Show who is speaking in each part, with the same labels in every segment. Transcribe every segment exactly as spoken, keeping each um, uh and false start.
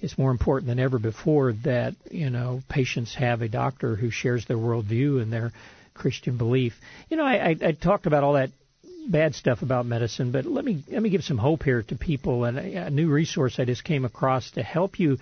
Speaker 1: it's more important than ever before that, you know, patients have a doctor who shares their worldview and their Christian belief. You know, I, I, I talked about all that bad stuff about medicine, but let me let me give some hope here to people, and a, a new resource I just came across to help you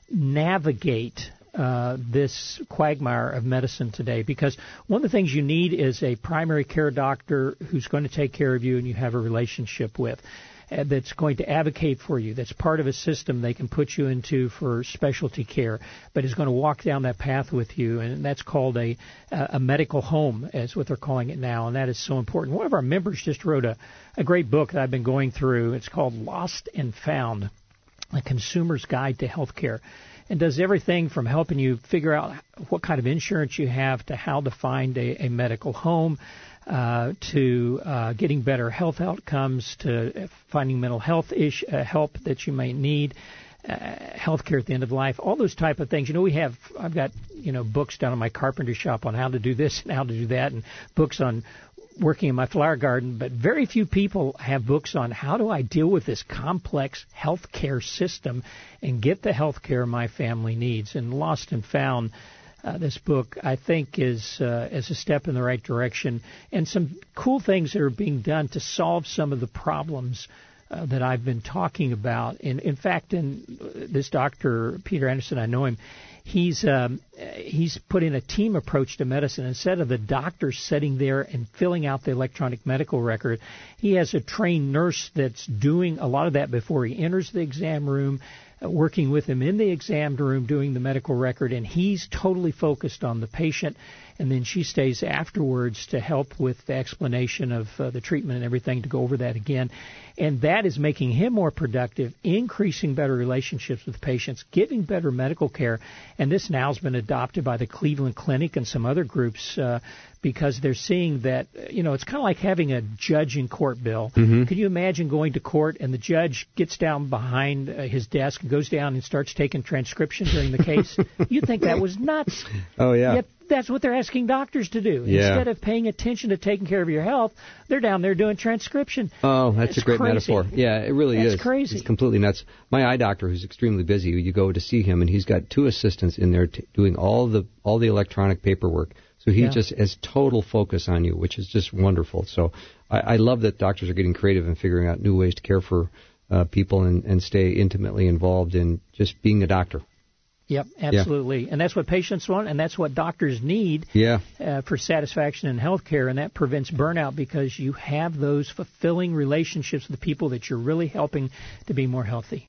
Speaker 1: navigate uh, this quagmire of medicine today. Because one of the things you need is a primary care doctor who's going to take care of you and you have a relationship with, uh, that's going to advocate for you, that's part of a system they can put you into for specialty care, but is going to walk down that path with you, and that's called a a medical home, is what they're calling it now, and that is so important. One of our members just wrote a, a great book that I've been going through. It's called Lost and Found, A Consumer's Guide to Healthcare, and does everything from helping you figure out what kind of insurance you have to how to find a, a medical home, uh, to uh, getting better health outcomes, to finding mental health ish, uh, help that you might need, uh, health care at the end of life, all those type of things. You know, we have, I've got, you know, books down in my carpenter shop on how to do this and how to do that, and books on working in my flower garden, but very few people have books on how do I deal with this complex health care system and get the health care my family needs. And Lost and Found, uh, this book, I think, is uh, is a step in the right direction, and some cool things that are being done to solve some of the problems uh, that I've been talking about. In, in fact, in this doctor, Peter Anderson, I know him, He's um, he's put in a team approach to medicine. Instead of the doctor sitting there and filling out the electronic medical record, he has a trained nurse that's doing a lot of that before he enters the exam room, uh, working with him in the exam room, doing the medical record, and he's totally focused on the patient. And then she stays afterwards to help with the explanation of uh, the treatment and everything, to go over that again. And that is making him more productive, increasing better relationships with patients, giving better medical care. And this now has been adopted by the Cleveland Clinic and some other groups uh, because they're seeing that, you know, it's kind of like having a judge in court, Bill. Mm-hmm. Can you imagine going to court and the judge gets down behind uh, his desk and goes down and starts taking transcription during the case? You'd think that was nuts.
Speaker 2: Oh, yeah.
Speaker 1: Yet that's what they're asking doctors to do.
Speaker 2: Yeah.
Speaker 1: Instead of paying attention to taking care of your health, they're down there doing transcription.
Speaker 2: Oh, that's
Speaker 1: it's
Speaker 2: a great
Speaker 1: crazy.
Speaker 2: metaphor. Yeah, it really
Speaker 1: that's
Speaker 2: is.
Speaker 1: It's crazy.
Speaker 2: It's completely nuts. My eye doctor, who's extremely busy, you go to see him, and he's got two assistants in there t- doing all the all the electronic paperwork. So he yeah. just has total focus on you, which is just wonderful. So I, I love that doctors are getting creative and figuring out new ways to care for uh, people and, and stay intimately involved in just being a doctor.
Speaker 1: Yep, absolutely. Yeah. And that's what patients want, and that's what doctors need
Speaker 2: yeah.
Speaker 1: uh, for satisfaction in health care, and that prevents burnout because you have those fulfilling relationships with the people that you're really helping to be more healthy.